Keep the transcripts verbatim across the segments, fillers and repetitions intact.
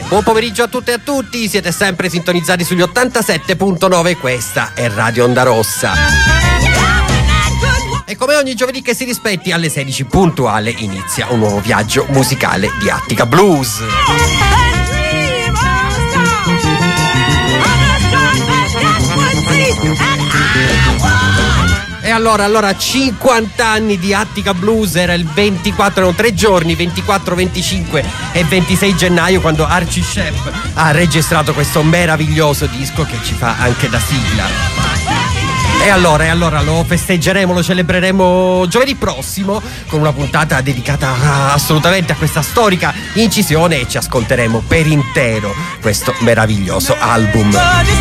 Buon pomeriggio a tutte e a tutti, siete sempre sintonizzati sugli ottantasette virgola nove, questa è Radio Onda Rossa. E come ogni giovedì che si rispetti, alle sedici puntuale inizia un nuovo viaggio musicale di Attica Blues. E allora, allora, cinquanta anni di Attica Blues, era il ventiquattro, erano tre giorni, ventiquattro, venticinque e ventisei gennaio, quando Archie Shepp ha registrato questo meraviglioso disco che ci fa anche da sigla. E allora, e allora lo festeggeremo, lo celebreremo giovedì prossimo con una puntata dedicata assolutamente a questa storica incisione e ci ascolteremo per intero questo meraviglioso album.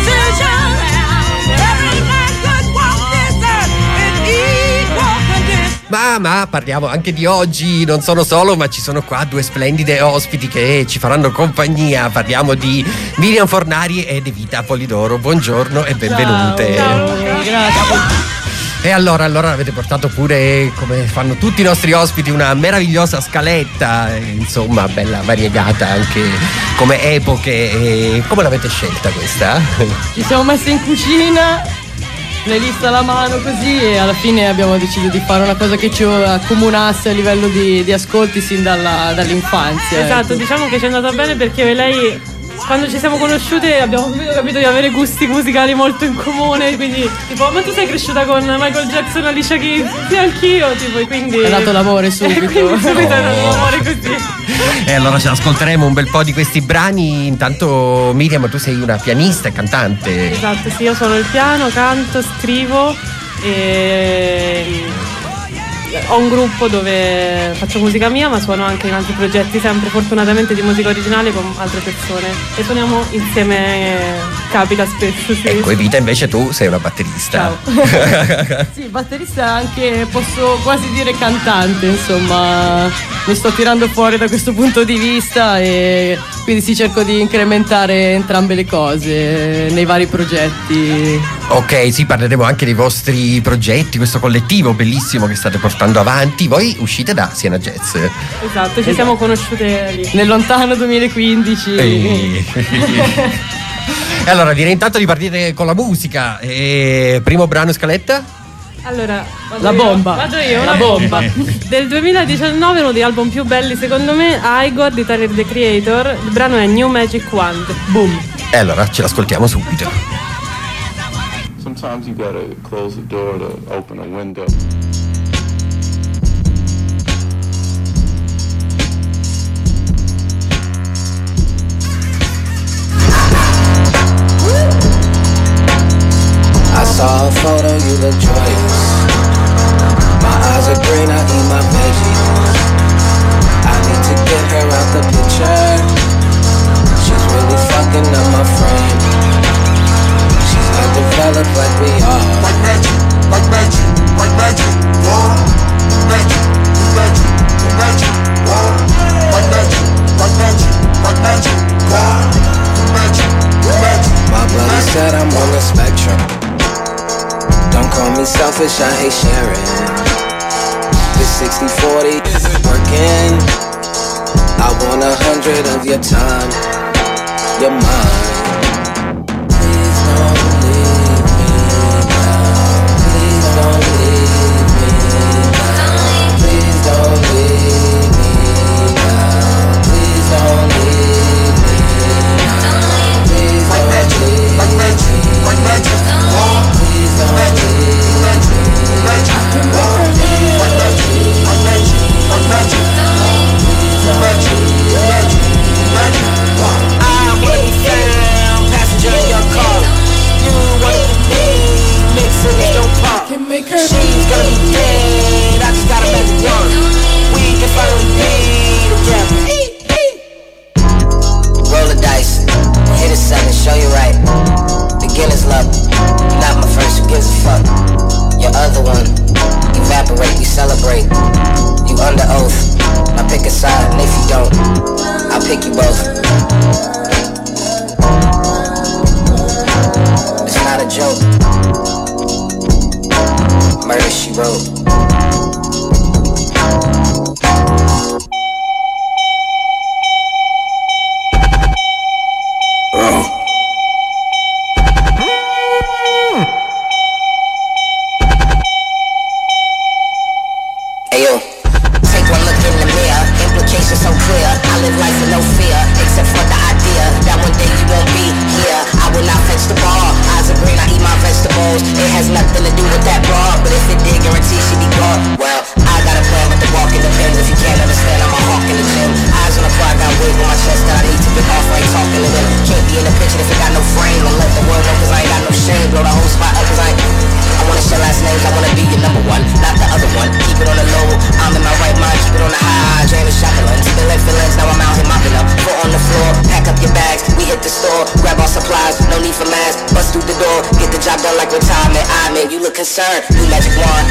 Ma, ma parliamo anche di oggi, non sono solo, ma ci sono qua due splendide ospiti che ci faranno compagnia. Parliamo di Miriam Fornari e De Vita Polidoro. Buongiorno e benvenute. Ciao, ciao, grazie. E allora, allora avete portato pure, come fanno tutti i nostri ospiti, una meravigliosa scaletta, insomma, bella variegata anche come epoche. E come l'avete scelta questa? Ci siamo messi in cucina, playlist alla mano così, e alla fine abbiamo deciso di fare una cosa che ci accomunasse a livello di, di ascolti sin dalla, dall'infanzia. Esatto, ecco. Diciamo che ci è andata bene perché lei, quando ci siamo conosciute, abbiamo capito di avere gusti musicali molto in comune, quindi tipo, ma tu sei cresciuta con Michael Jackson, Alicia Keys? Sì, anch'io, tipo, e quindi ha dato l'amore subito. E quindi subito è dato l'amore così. E allora ce l'ascolteremo un bel po' di questi brani. Intanto Miriam, tu sei una pianista e cantante. Esatto, sì, io suono il piano, canto, scrivo e ho un gruppo dove faccio musica mia, ma suono anche in altri progetti, sempre fortunatamente di musica originale con altre persone, e suoniamo insieme, capita spesso, sì. Ecco, Evita, invece tu sei una batterista. Ciao. Sì, batterista, anche posso quasi dire cantante, insomma, mi sto tirando fuori da questo punto di vista e quindi sì, cerco di incrementare entrambe le cose nei vari progetti. Ok, sì, parleremo anche dei vostri progetti, questo collettivo bellissimo che state portando avanti. Voi uscite da Siena Jazz. Esatto, ci esatto. siamo conosciute lì nel lontano duemilaquindici. E... e allora direi intanto di partire con la musica. E... primo brano, scaletta? Allora, la io. bomba. Vado io, la una bomba. Del duemiladiciannove, uno degli album più belli secondo me, Igor di Tyler the Creator. Il brano è New Magic Wand. Boom. E allora ce l'ascoltiamo subito. Sometimes you gotta close the door to open a window. I saw a photo, you look joyous. My eyes are green, I eat my veggies. I need to get her out the picture. She's really fucking up my frame. She's not developed like we are. Like magic, like magic, like magic, war. Magic, magic, magic, war. Like magic, like magic, like magic, war. Magic, magic. My brother said I'm on the spectrum. Don't call me selfish, I hate sharing. This sixty forty isn't working. I want a hundred of your time. You're mine. Please don't leave me now. Please don't leave me now. Please don't leave me now. Please don't leave me now. Please Like magic, like magic, like magic, war. Please don't leave me now. Magic, war. Like magic, like magic, like magic, magic, magic, magic, war. I wanna be found, passenger in your car. You wanna be me, mix cities don't park. She's gonna be dead, I just gotta make it work. We can finally be together. Roll the dice, hit a seven, show you right. Beginner's luck, not my first, who gives a fuck? Your other one, evaporate, we celebrate. You under oath, now pick a side, and if you don't, I'll pick you both. It's not a joke. Murder, she wrote. has nothing to do with that broad, but if it did, guarantee she be gone. Well, I got a plan, but the walk in the pins. If you can't understand, I'm a hawk in the gym. Eyes on the fire, got weight on my chest that I need to get off. I ain't talking to them. Can't be in the picture if it got no frame. And let the world know cause I ain't got no shame. Blow the whole spot up cause I ain't I wanna share last names, I wanna be your number one, not the other one. Keep it on the low, I'm in my right mind. Keep it on the high, James Shacklin. Spilling feelings, now I'm out here mopping up. Foot on the floor, pack up your bags. We hit the store, grab all supplies, no need for masks. Bust through the door, get the job done like retirement. I mean, you look concerned, new magic wand.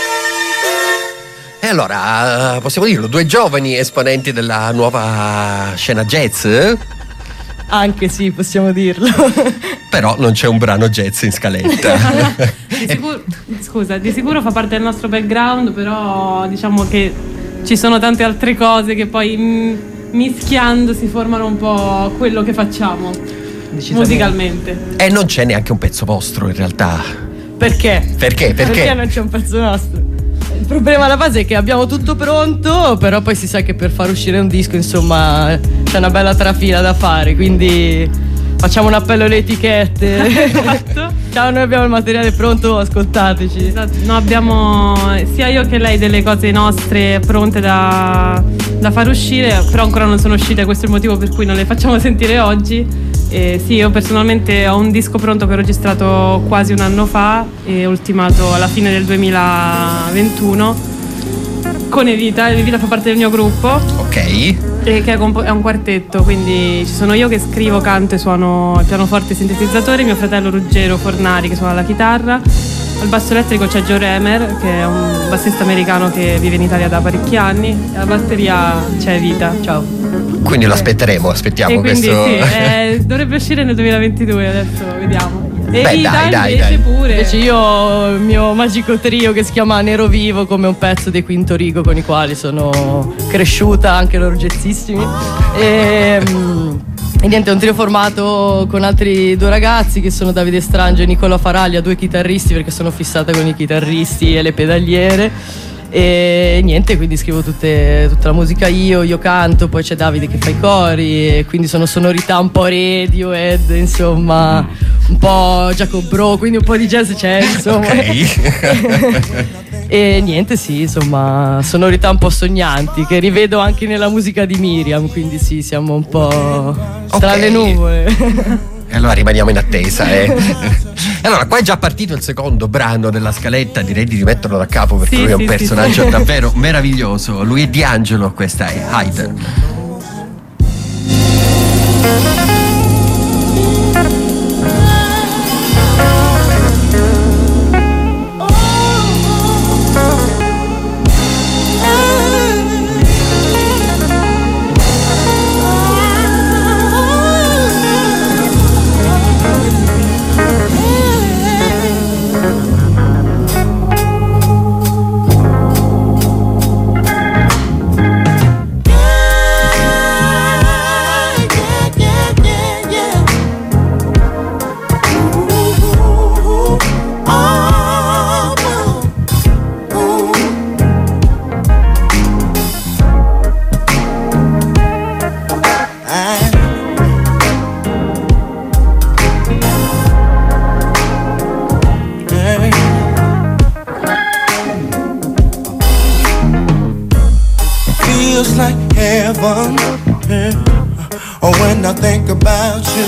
E allora, possiamo dirlo, due giovani esponenti della nuova scena jazz? Anche sì, possiamo dirlo. Però non c'è un brano jazz in scaletta. Di sicuro, scusa, di sicuro fa parte del nostro background, però diciamo che ci sono tante altre cose che poi m- mischiando si formano un po' quello che facciamo musicalmente. E non c'è neanche un pezzo vostro in realtà. Perché? Perché? Perché? Perché non c'è un pezzo nostro? Il problema alla base è che abbiamo tutto pronto, però poi si sa che per far uscire un disco, insomma, c'è una bella trafila da fare, quindi facciamo un appello alle etichette. Esatto. Ciao, noi abbiamo il materiale pronto, ascoltateci. Esatto. No, abbiamo sia io che lei delle cose nostre pronte da, da far uscire, però ancora non sono uscite, questo è il motivo per cui non le facciamo sentire oggi. Eh, sì, io personalmente ho un disco pronto che ho registrato quasi un anno fa e ultimato alla fine del duemilaventuno con Evita. Evita fa parte del mio gruppo. Ok. E che è un, è un quartetto, quindi ci sono io che scrivo, canto e suono il pianoforte e sintetizzatore, mio fratello Ruggero Fornari che suona la chitarra, al basso elettrico c'è Joe Remer che è un bassista americano che vive in Italia da parecchi anni, e alla batteria c'è Vita. Ciao. Quindi lo aspetteremo, aspettiamo E quindi questo. sì, eh, dovrebbe uscire nel duemilaventidue, adesso vediamo. E Beh, Vita dai, dai, invece dai. pure. Invece io ho il mio magico trio che si chiama Nero Vivo, come un pezzo dei Quinto Rigo con i quali sono cresciuta, anche loro jazzissimi. E, mm, e niente, è un trio formato con altri due ragazzi che sono Davide Strangio e Nicola Faraglia, due chitarristi perché sono fissata con i chitarristi e le pedaliere. E niente, quindi scrivo tutte, tutta la musica io, io canto, poi c'è Davide che fa i cori, e quindi sono sonorità un po' Radiohead, insomma, un po' Jacob Bro, quindi un po' di jazz c'è, insomma. Ok. E niente, sì, insomma, sonorità un po' sognanti che rivedo anche nella musica di Miriam, quindi sì, siamo un po' tra Ok. le nuvole. E allora rimaniamo in attesa, eh. E allora, qua è già partito il secondo brano della scaletta, direi di rimetterlo da capo perché Sì, lui è un sì, sì, personaggio sì. davvero meraviglioso. Lui è D'Angelo, questa è Hyder. Feels like heaven, yeah. Oh, when I think about you,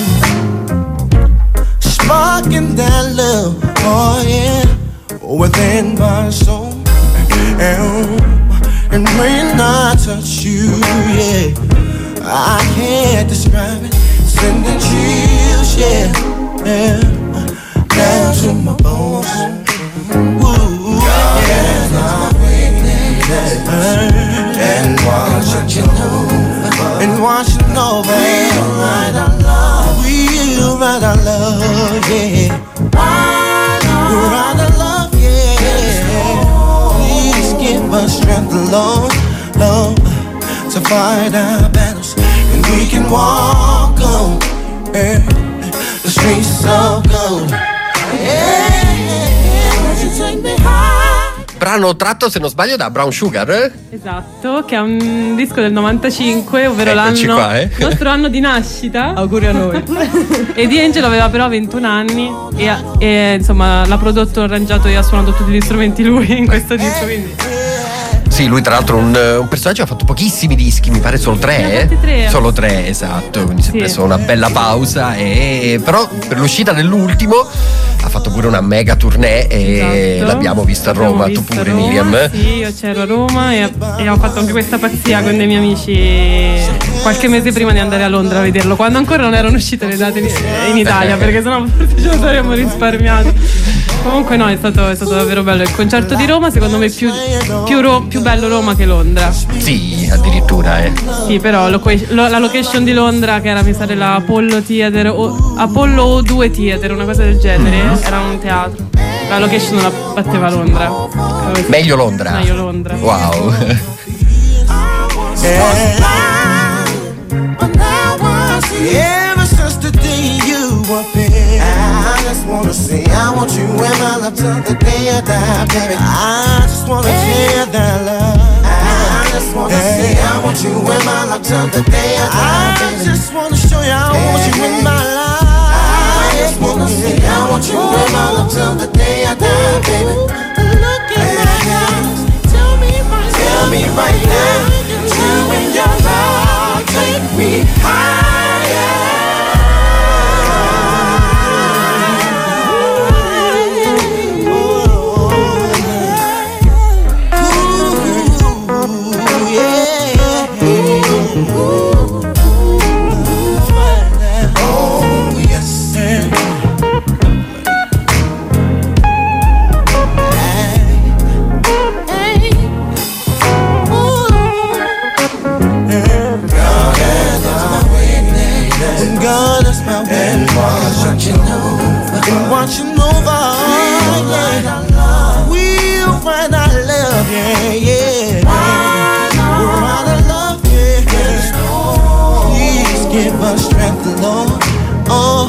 sparking that love, oh yeah, within my soul. And, and when I touch you, yeah, I can't describe it. Sending chills, yeah, yeah, down to my bones. Ooh, yeah, my weakness. And watching over, and watching over, we'll write our love, we'll write our love, yeah. We'll write our love, yeah. Please give us strength, Lord, Lord, to fight our battles, and we can walk on, yeah, the streets of gold. Yeah, won't you take me high? Brano brano tratto, se non sbaglio, da Brown Sugar. Esatto, che è un disco del novantacinque, ovvero Eccoci l'anno qua, eh. il nostro anno di nascita. Auguri a noi. E D'Angelo aveva però ventuno anni e, e insomma l'ha prodotto, arrangiato e ha suonato tutti gli strumenti lui in questo disco, quindi Sì, lui tra l'altro un, un personaggio ha fatto pochissimi dischi, mi pare solo tre. Ne ha fatti tre. Solo tre, esatto. Quindi si è Sì. preso una bella pausa. E però per l'uscita dell'ultimo ha fatto pure una mega tournée e Esatto. l'abbiamo visto a L'abbiamo Roma, tu visto a pure Roma, Miriam. Sì, io c'ero a Roma e, e ho fatto anche questa pazzia con dei miei amici qualche mese prima di andare a Londra a vederlo, quando ancora non erano uscite le date in Italia, perché sennò forse ce lo saremmo risparmiato. Comunque no, è stato, è stato davvero bello. Il concerto di Roma secondo me è più, più, Ro- più bello Roma che Londra. Sì, addirittura, eh. Sì, però lo- lo- la location di Londra, che era mi sa della Apollo Theater o Apollo O due Theater, una cosa del genere, era un teatro. La location non la batteva Londra. Meglio Londra. Meglio Londra. Wow. Ever since the day you were there, I just wanna say I want you in my life till the day I die, baby. I just wanna share that love. I just wanna say I want you in my life till the day I die, baby. I just wanna show you I want you in my life. I just wanna say I want you in my life till the day I die, baby. Look in my eyes, tell me right now, tell me right now, you and your love take me higher. Watching over, yeah. We'll find our love, yeah, yeah. We're out of love, yeah. Please give us strength, Lord. Oh.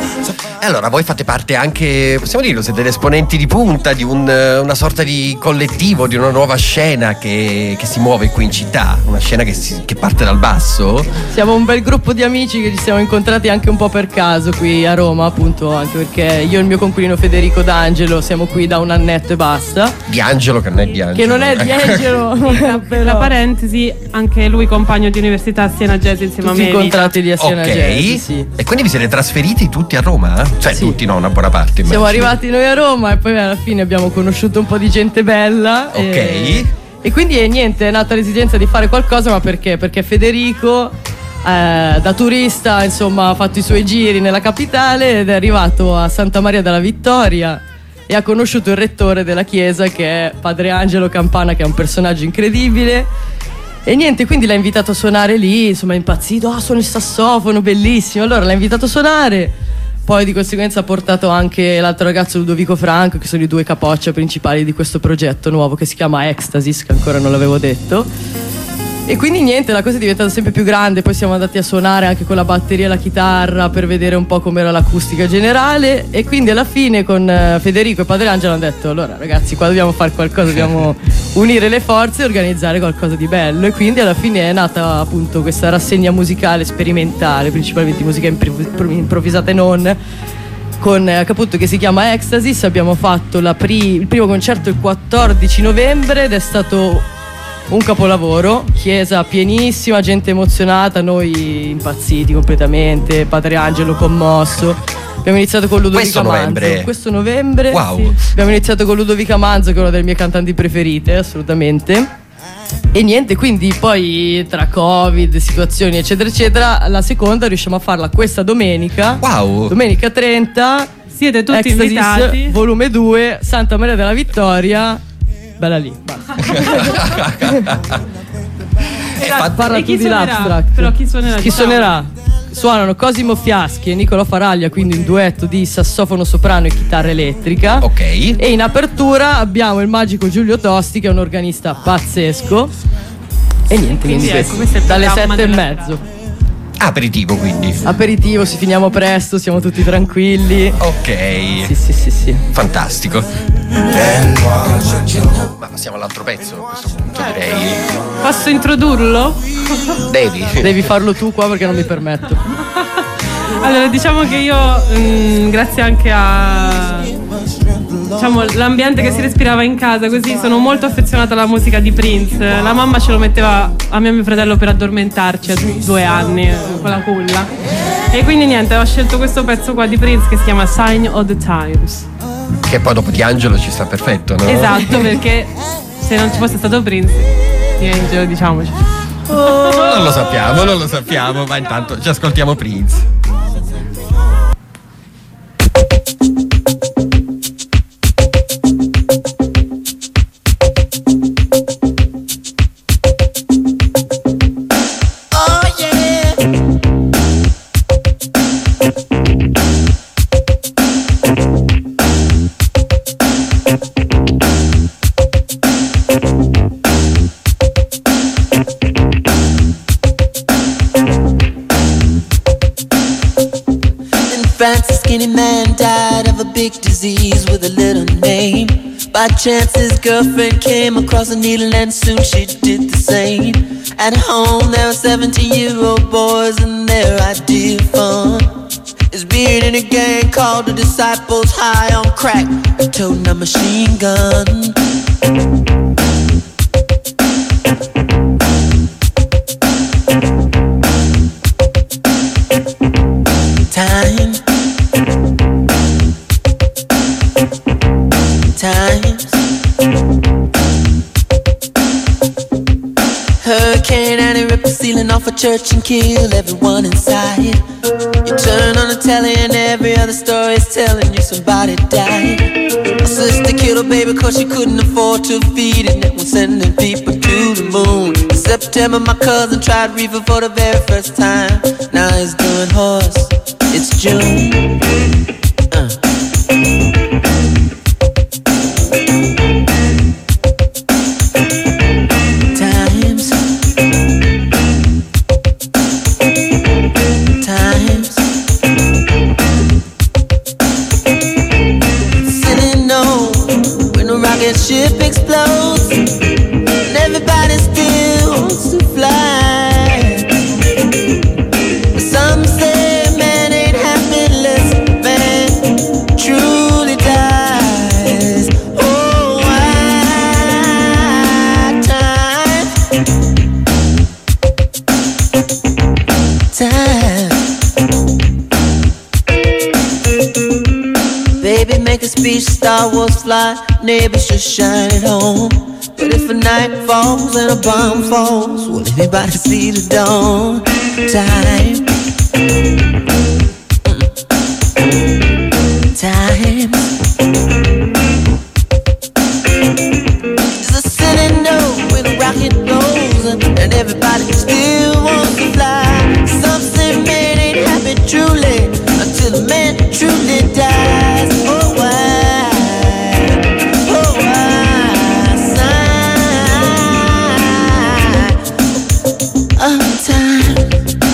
E allora voi fate parte anche, possiamo dirlo, siete degli esponenti di punta di un, una sorta di collettivo, di una nuova scena che, che si muove qui in città, una scena che, si, che parte dal basso. Siamo un bel gruppo di amici che ci siamo incontrati anche un po' per caso qui a Roma, appunto, anche perché io e il mio coinquilino Federico D'Angelo siamo qui da un annetto e basta. Di Angelo, che non è di Angelo. Che non è di Angelo. Per la parentesi, anche lui compagno di università a Siena Jazz insieme Tutti a me. incontrati lì a Siena Ok, Jazz, sì. e quindi vi siete trasferiti tutti a Roma? Cioè Sì. tutti, no, una buona parte. Siamo immagino. arrivati noi a Roma e poi alla fine abbiamo conosciuto un po' di gente bella. Ok. E, e quindi eh, niente, è nata l'esigenza di fare qualcosa, ma perché? Perché Federico eh, da turista, insomma, ha fatto i suoi giri nella capitale ed è arrivato a Santa Maria della Vittoria e ha conosciuto il rettore della chiesa, che è Padre Angelo Campana, che è un personaggio incredibile. E niente, quindi l'ha invitato a suonare lì, insomma è impazzito, ah, suona il sassofono, bellissimo. Allora l'ha invitato a suonare, poi di conseguenza ha portato anche l'altro ragazzo Ludovico Franco, che sono i due capoccia principali di questo progetto nuovo che si chiama Ecstasis, che ancora non l'avevo detto. E quindi niente, la cosa è diventata sempre più grande, poi siamo andati a suonare anche con la batteria e la chitarra per vedere un po' com'era l'acustica generale, e quindi alla fine con eh, Federico e Padre Angelo hanno detto: allora ragazzi, qua dobbiamo fare qualcosa, dobbiamo unire le forze e organizzare qualcosa di bello. E quindi alla fine è nata appunto questa rassegna musicale sperimentale, principalmente musica impro- improvvisata e non, con eh, appunto, che si chiama Ecstasis. Abbiamo fatto la pri- il primo concerto il quattordici novembre ed è stato un capolavoro, chiesa pienissima, gente emozionata, noi impazziti completamente, Padre Angelo commosso. Abbiamo iniziato con Ludovica Questo Manzo. novembre? Questo novembre. Wow. Sì. Abbiamo iniziato con Ludovica Manzo, che è una delle mie cantanti preferite, assolutamente. E niente, quindi poi tra Covid, situazioni eccetera eccetera, la seconda riusciamo a farla questa domenica. Wow. Domenica trenta. Siete tutti Ecstasis, invitati. volume due, Santa Maria della Vittoria. Bella lì, basta. fa- Parla E tu chi di suonerà? l'Abstract. Però chi suonerà? Chi Diciamo. suonerà? Suonano Cosimo Fiaschi e Nicola Faraglia, quindi un duetto di sassofono soprano e chitarra elettrica. Ok. E in apertura abbiamo il magico Giulio Tosti, che è un organista pazzesco. E niente, quindi, Quindi ecco, questo, questo è il dalle programma sette e della mezzo. Aperitivo, quindi. Aperitivo, si finiamo presto, siamo tutti tranquilli. Ok. Sì, sì, sì, sì. Fantastico. Ma passiamo all'altro pezzo a questo punto, direi. Posso introdurlo? Devi. Devi farlo tu qua perché non mi permetto. Allora, diciamo che io, mh, grazie anche a diciamo l'ambiente che si respirava in casa, così sono molto affezionata alla musica di Prince. La mamma ce lo metteva a me e mio fratello per addormentarci a due anni con la culla. E quindi niente, ho scelto questo pezzo qua di Prince che si chiama Sign of the Times. Che poi dopo di Angelo ci sta perfetto, no? Esatto, perché se non ci fosse stato Prince, di Angelo, diciamoci. Oh, non lo sappiamo, non lo sappiamo, ma intanto ci ascoltiamo Prince. France, a skinny man died of a big disease with a little name. By chance his girlfriend came across a needle and soon she did the same. At home there were seventeen-year-old boys and their idea of fun is being in a gang called the Disciples, high on crack and toting a machine gun. Time, times, Hurricane Annie ripped the ceiling off a church and killed everyone inside. You turn on the telly and every other story is telling you somebody died. My sister killed her baby cause she couldn't afford to feed it, and was sending people to the moon. In September my cousin tried reefer for the very first time. Now he's doing horse. It's June. Uh. Times, times, sitting on when a rocket ship explodes and everybody still wants to fly. Some say truly dies. Oh, why time, time. Baby, make a speech, Star Wars fly, neighbors just shine at home. But if a night falls and a bomb falls, will anybody see the dawn? Time, time. There's a city note when a rocket goes and everybody still wants to fly. Some say man ain't happy truly until a man truly dies. Oh why, oh why, sign of time.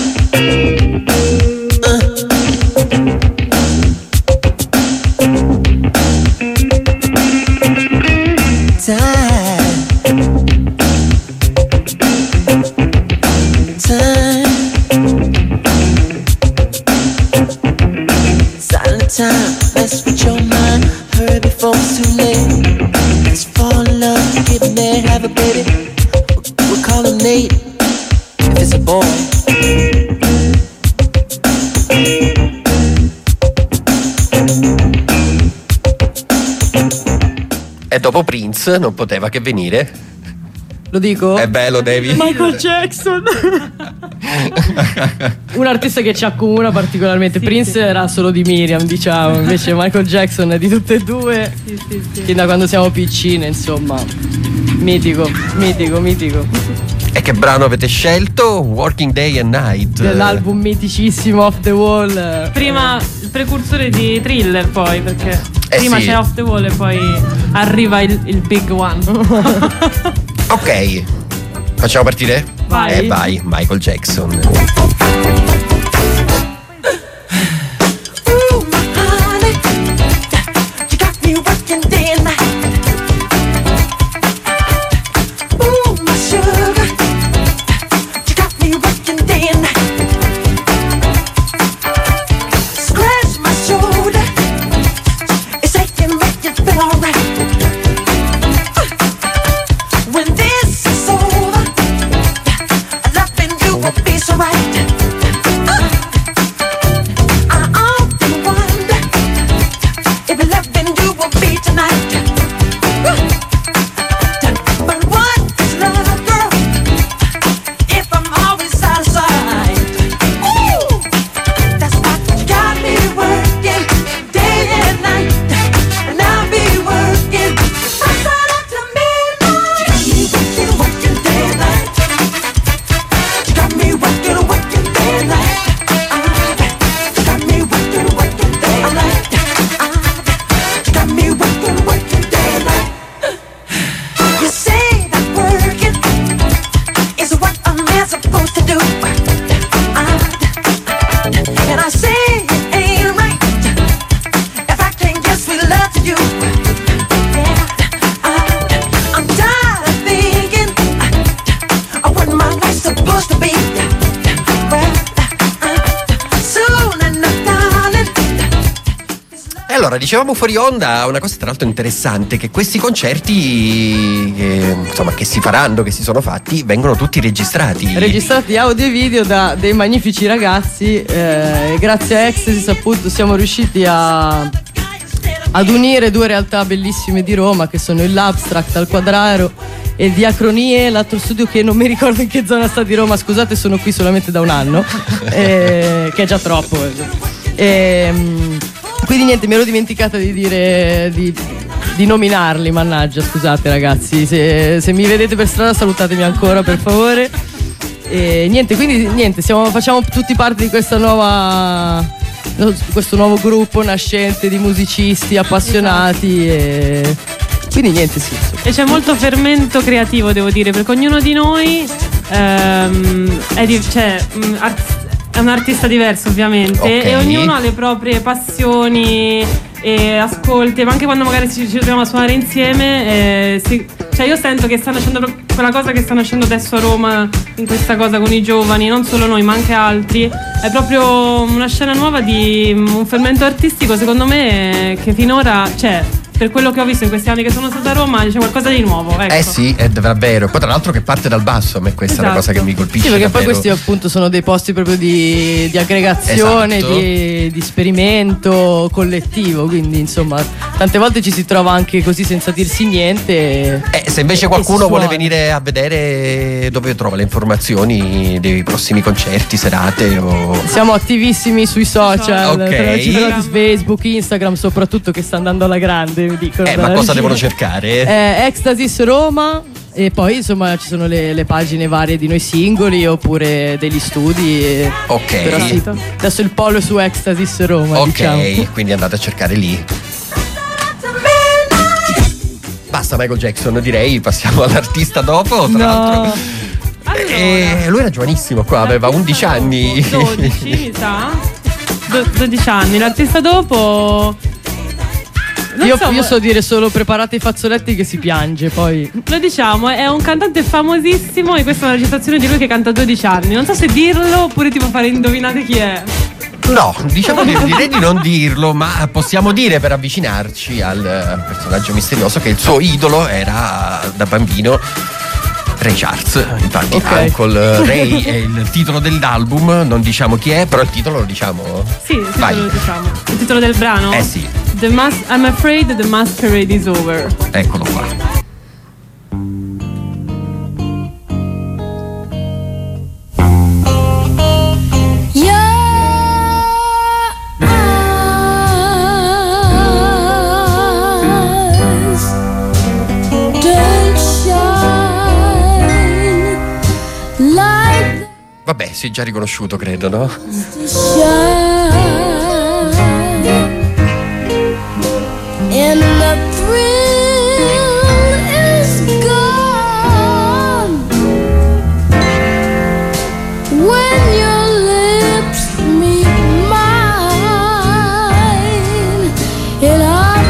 Time, mess with your mind, hurry before it's too late. Let's fall in love, get married, have a baby. We'll call him Nate, if it's a boy. E dopo Prince non poteva che venire. Lo dico? È bello, devi. Michael Jackson. Un artista che ci accomuna particolarmente. Sì, Prince sì. Era solo di Miriam, diciamo. Invece Michael Jackson è di tutte e due. Sì, sì, sì. Fin da quando siamo piccine, insomma. Mitico, mitico, mitico. E che brano avete scelto? Working Day and Night, dell'album miticissimo Off the Wall. Prima il precursore di Thriller, poi, perché eh prima sì. c'è Off the Wall e poi arriva il, il big one. Ok, facciamo partire? Vai. E eh, vai, Michael Jackson. you. Yeah, I, I'm tired of thinking uh, what my life's supposed to be. Well, uh, soon enough, darling. E allora, dicevamo fuori onda una cosa tra l'altro interessante, che questi concerti che, insomma, che si faranno, che si sono fatti, vengono tutti registrati. Registrati audio e video da dei magnifici ragazzi, eh, grazie a Ecstasis appunto siamo riusciti a ad unire due realtà bellissime di Roma, che sono il L'Abstract al Quadraro e Diacronie, l'altro studio che non mi ricordo in che zona sta di Roma, scusate, sono qui solamente da un anno, eh, che è già troppo. Eh, quindi niente, mi ero dimenticata di dire di, di nominarli, mannaggia, scusate ragazzi, se, se mi vedete per strada salutatemi ancora per favore. E niente, quindi niente, siamo, facciamo tutti parte di questa nuova questo nuovo gruppo nascente di musicisti appassionati, e quindi niente, sì. E c'è molto fermento creativo, devo dire, perché ognuno di noi ehm, è, di, cioè, mh, art- è un artista diverso ovviamente, Okay. e ognuno ha le proprie passioni e ascolti, ma anche quando magari ci, ci troviamo a suonare insieme, eh, si, cioè io sento che sta nascendo pro- quella cosa che sta nascendo adesso a Roma, in questa cosa con i giovani, non solo noi ma anche altri, è proprio una scena nuova di un fermento artistico, secondo me, che finora c'è. Per quello che ho visto in questi anni che sono stata a Roma, c'è qualcosa di nuovo, ecco. Eh sì, è davvero. Poi tra l'altro che parte dal basso, a me questa è una cosa che mi colpisce. Sì, perché davvero. poi questi appunto sono dei posti proprio di, di aggregazione, Esatto. di, di sperimento collettivo, quindi insomma tante volte ci si trova anche così senza dirsi niente. Eh, se invece e qualcuno si vuole suona. venire a vedere, dove trova le informazioni dei prossimi concerti, serate o... Siamo attivissimi sui social, Ok. tra l'altro su Facebook, Instagram soprattutto, che sta andando alla grande, mi dicono. Eh, dalla ma cosa regia. devono cercare? Eh, Ecstasis Roma, e poi insomma ci sono le, le pagine varie di noi singoli oppure degli studi, e- Ok. però sì, adesso il polo è su Ecstasis Roma, Ok, diciamo. quindi andate a cercare lì. Basta Michael Jackson, direi, passiamo all'artista dopo, tra No. l'altro. Allora, Eh, lui era giovanissimo qua, aveva undici anni. dodici, mi sa. Do- dodici anni. L'artista dopo. non Io, so, io so dire solo preparate i fazzoletti che si piange, poi Lo diciamo, è un cantante famosissimo, e questa è una registrazione di lui che canta a dodici anni. Non so se dirlo oppure tipo fare indovinate chi è. No, diciamo di, direi di non dirlo, ma possiamo dire, per avvicinarci al eh, personaggio misterioso, che il suo idolo era da bambino Ray Charles. Infatti Ok. Uncle Ray è il titolo dell'album, non diciamo chi è, però il titolo lo diciamo. Sì, il Vai. titolo lo diciamo. Il titolo del brano? Eh sì, The mas- I'm afraid the masquerade is over. eccolo qua. Vabbè, si è già riconosciuto, credo, no? And the thrill is gone when your lips meet mine, and I'm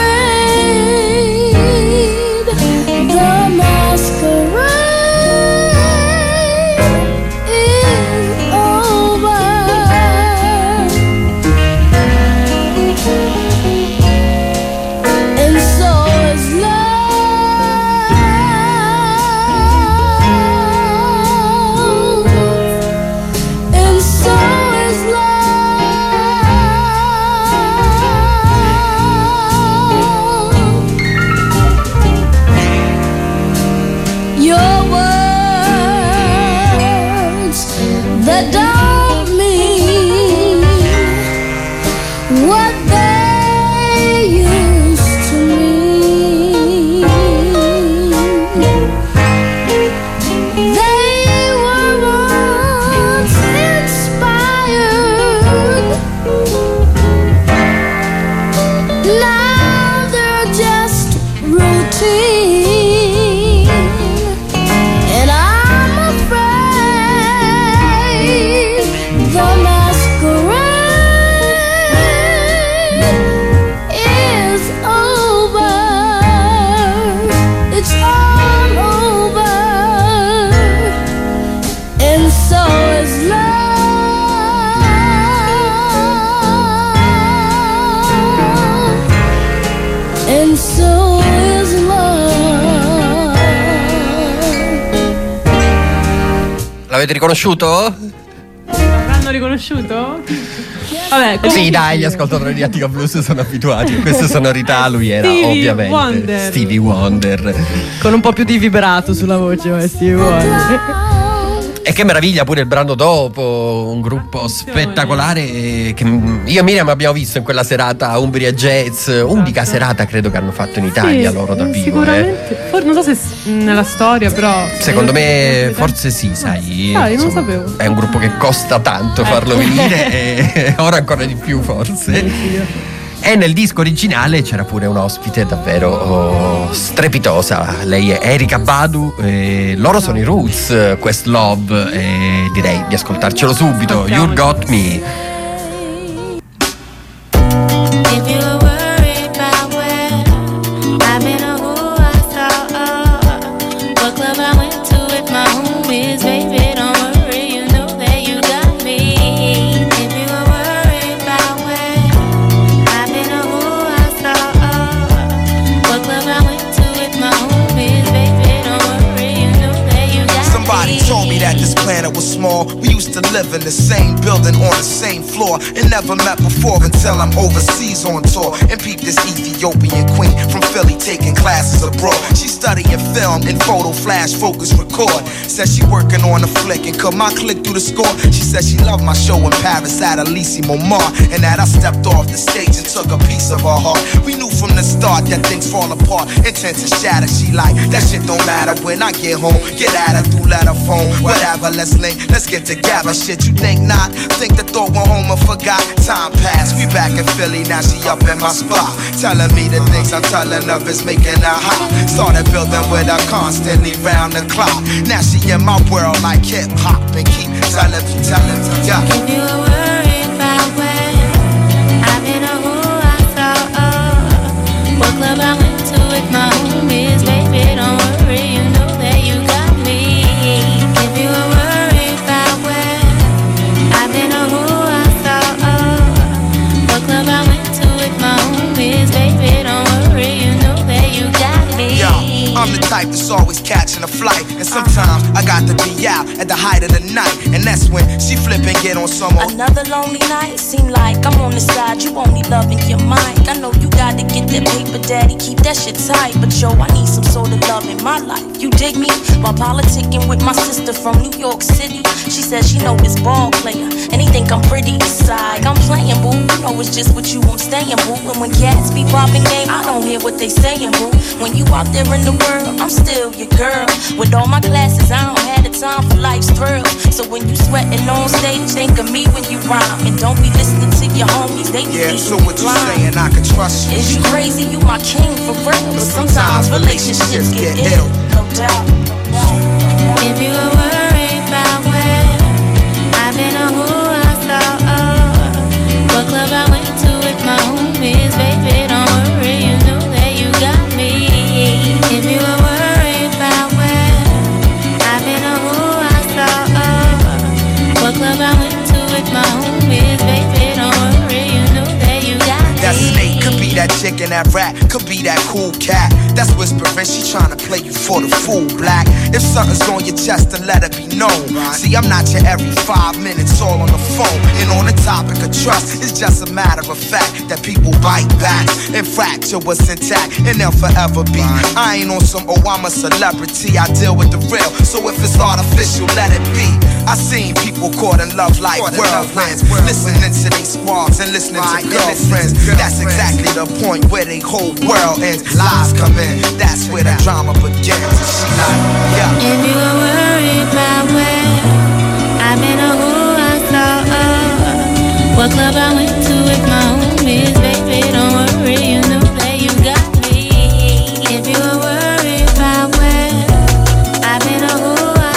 afraid the masquerade is over. and so is love. L'avete riconosciuto? L'hanno riconosciuto? Vabbè, comunque... Sì, dai, gli ascoltatori di Attica Blues sono abituati a queste sonorità. Lui era Stevie ovviamente Wonder. Stevie Wonder. Con un po' più di vibrato sulla voce, ma Stevie Wonder. E che meraviglia pure il brano dopo, un gruppo spettacolare che io e Miriam abbiamo visto in quella serata Umbria Jazz, unica serata credo che hanno fatto in Italia Sì, loro dal vivo. sicuramente. Eh. For- non so se s- nella storia, però Secondo me forse sì, sai. Sai, non insomma, sapevo. È un gruppo che costa tanto farlo venire e ora ancora di più forse. E nel disco originale c'era pure un ospite davvero oh, strepitosa. Lei è Erykah Badu, e loro sono i Roots, Questlove, e direi di ascoltarcelo subito. You Got Me. If you were worried about where I've been or who I saw, what club I went to with my homies, baby, don't worry, you know that you got me. If you were worried about where I've been or who I saw, what club I went to with my homies, baby, don't worry, you know that you got Somebody me. told me that this planet was small. We used to live in the same building on the same floor and never met before until I'm overseas on tour and peep this Ethiopian queen from Philly taking classes abroad. She studying film and photo flash focus record. Says she working on a flick and cut my click through the score. She said she loved my show in Paris at Elysée Montmartre and that I stepped off the stage and took a piece of her heart. We knew from the start that things fall apart, intent to shatter. She like, that shit don't matter when I get home. Get at her through letter phone, whatever, let's link, let's get together. Shit, you think not? Think the thought went home and forgot. Time passed, we back in Philly, now she up in my spot, telling me the things I'm telling her is making her hot. Started building with her constantly round the clock. Now she in my world like hip hop and keep telling me, telling me, yeah. If you were worried about where I've been or who I saw, what club I went to with my homies, baby, don't worry, you know that you got me. If you were worried about where I've been or who I saw, what club I went to with my homies, baby, don't worry, you know that you got me. Yo, I'm the type that's always catching a flight, and sometimes I got to be out at the height of the night, and that's when she flip and get on some more. Another lonely night, seem like I'm on the side, you only loving your mind. I know you gotta get that paper, daddy, keep that shit tight, but yo, I need some sort of love in my life. You dig me? While politicking with my sister from New York City, she says she know this ball player, and he think I'm pretty inside. I'm playing, boo, you know it's just with you I'm staying, boo. And when cats be popping game, I don't hear what they saying, boo. When you out there in the world, I'm still your girl. With all my classes, I don't have the time for life's thrills. So when you sweating on stage, think of me when you rhyme, and don't be listening to your homies, they Yeah, be so what you saying, I can trust you. Is you crazy? You my king for real. But sometimes relationships get ill, no doubt. If you were worried about where I've been or who I saw, what club I went to with my homies, baby, don't worry, you know that you got me. If you were worried about where I've been or who I saw, what club I went to with my homies, baby, don't worry, you know that you got me. That snake could be that chick and that rat, could be that cool cat that's whispering, she tryna play you for the fool, black. If something's on your chest, then let it be known. See, I'm not your every five minutes all on the phone. And on the topic of trust, it's just a matter of fact that people bite back and fracture what's intact, and they'll forever be. I ain't on some, oh, I'm a celebrity, I deal with the real. So if it's artificial, let it be. I seen people caught in love like whirlwinds, listening to they squads and listening to girlfriends. That's exactly the point where they whole world ends. Lies come in, that's where the drama begins. And she like, yeah. If you were worried about where I've been or who I saw, what club I went to with my homies, baby, don't worry, you know that you got me. If you were worried about where I've been or who I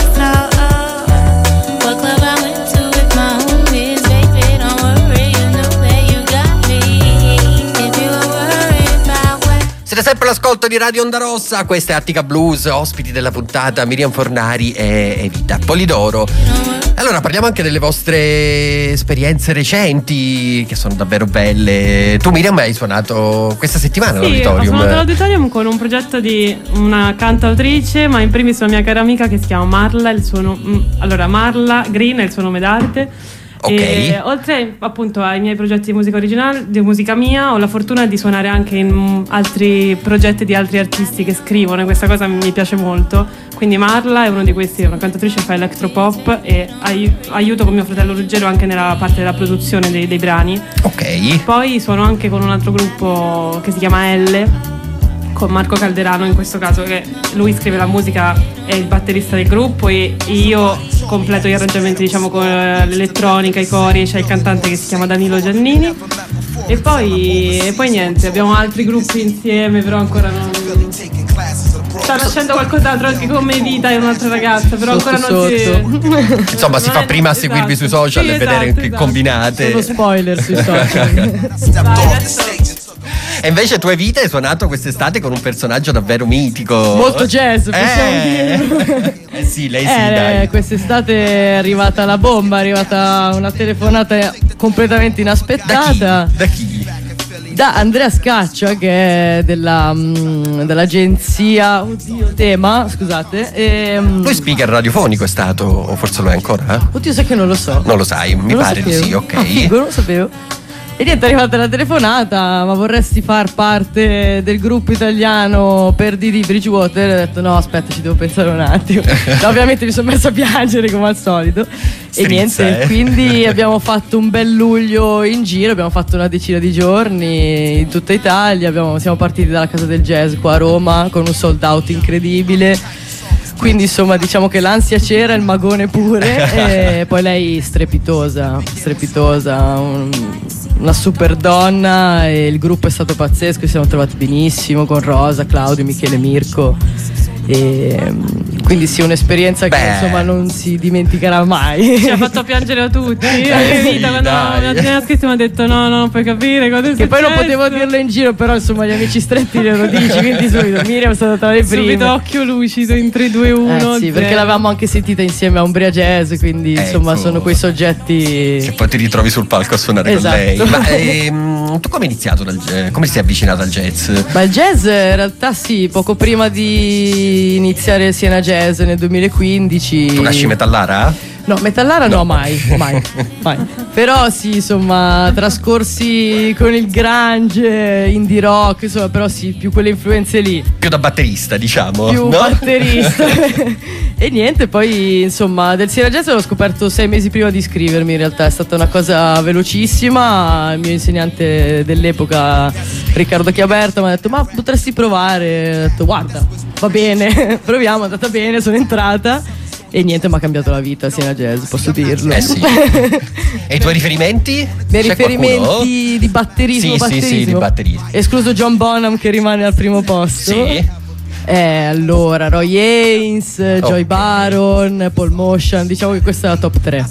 saw, what club I went to with my homies, baby, don't worry, you know that you got me. If you were worried about where. Siete sempre all'ascolto di Radio Onda Rossa, questa è Attica Blues, ospiti della puntata Miriam Fornari e Evita Polidoro. Allora parliamo anche delle vostre esperienze recenti, che sono davvero belle. Tu, Miriam, hai suonato questa settimana Sì, all'Auditorium. ho suonato all'Auditorium con un progetto di una cantautrice, ma in primis una mia cara amica che si chiama Marla. Il suo no- allora Marla Green è il suo nome d'arte. Ok. E oltre appunto ai miei progetti di musica originale, di musica mia, ho la fortuna di suonare anche in altri progetti di altri artisti che scrivono, e questa cosa mi piace molto. Quindi Marla è uno di questi, è una cantautrice che fa electropop, e ai- aiuto con mio fratello Ruggero anche nella parte della produzione dei, dei brani. Ok. Poi suono anche con un altro gruppo che si chiama L, con Marco Calderano in questo caso, che lui scrive la musica, è il batterista del gruppo, e io completo gli arrangiamenti, diciamo, con l'elettronica, i cori. C'è il cantante che si chiama Danilo Giannini, e poi, e poi niente, abbiamo altri gruppi insieme, però ancora non sta nascendo qualcos'altro anche con me, Vita e un'altra ragazza, però Sotto, ancora non sotto. si Insomma, si fa prima a seguirvi sui social Sì, e vedere esatto, che esatto. combinate. Sono spoiler sui social. E invece tu, Vita, hai suonato quest'estate con un personaggio davvero mitico. Molto jazz, possiamo Eh. dire. Eh sì, lei sì, Eh, dai. quest'estate è arrivata la bomba, è arrivata una telefonata completamente inaspettata. Da chi? Da chi? Da Andrea Scaccia, che è della, mm, dell'agenzia Oddio, Tema, scusate. E, mm, Lui speaker radiofonico è stato, o forse lo è ancora? Eh? Oddio, sai che non lo so. Non lo sai, mi Non lo pare di sapevo. sì, ok. Ah, figo, non lo sapevo. E niente, è arrivata la telefonata: ma vorresti far parte del gruppo italiano per Didi Bridgewater? E ho detto no, aspetta, ci devo pensare un attimo. No, ovviamente mi sono messa a piangere come al solito. Strizza, E niente, eh. quindi abbiamo fatto un bel luglio in giro, abbiamo fatto una decina di giorni in tutta Italia. Abbiamo- siamo partiti dalla Casa del Jazz qua a Roma con un sold out incredibile. Quindi insomma, diciamo che l'ansia c'era, il magone pure. E poi lei strepitosa, strepitosa, un- una super donna, e il gruppo è stato pazzesco, ci siamo trovati benissimo con Rosa, Claudio, Michele, Mirko. E mm, quindi sì, un'esperienza che Beh. insomma non si dimenticherà mai. ci ha fatto piangere a tutti. Eh, Anche sì, Vita, quando dai. mi ha appena scritto, mi ha detto no, no, non puoi capire cosa è Che poi non successo. potevo dirlo in giro, però insomma gli amici stretti glielo dici, quindi subito Miriam è stata tra le prime. Subito occhio lucido in tre, due, uno. Eh sì, perché l'avevamo anche sentita insieme a Umbria Jazz, quindi insomma Ecco. sono quei soggetti. Che poi ti ritrovi sul palco a suonare Esatto. con lei. Ma ehm, tu come hai iniziato dal jazz? Come ti sei avvicinato al jazz? Ma il jazz in realtà sì, poco prima di iniziare Siena Jazz nel duemilaquindici. Tu nasci metallara? No, metallara no, mai, mai, mai. Però sì, insomma, trascorsi con il grunge, indie rock, insomma, però sì, più quelle influenze lì. Più da batterista, diciamo. Più no? batterista. E niente, poi insomma del Siena Jazz l'ho scoperto sei mesi prima di iscrivermi. In realtà è stata una cosa velocissima. Il mio insegnante dell'epoca, Riccardo Chiaberta, mi ha detto ma potresti provare. Ho detto guarda, va bene, proviamo, è andata bene, sono entrata. E niente, mi ha cambiato la vita Siena Jazz, posso dirlo. Eh sì. E i tuoi riferimenti? I C'è riferimenti qualcuno? di batterismo, Sì, sì, sì, batterismo. di batterismo. Escluso John Bonham che rimane al primo posto. Sì. Eh, allora, Roy Haynes, Joy Baron, Paul Motion, diciamo che questa è la top tre.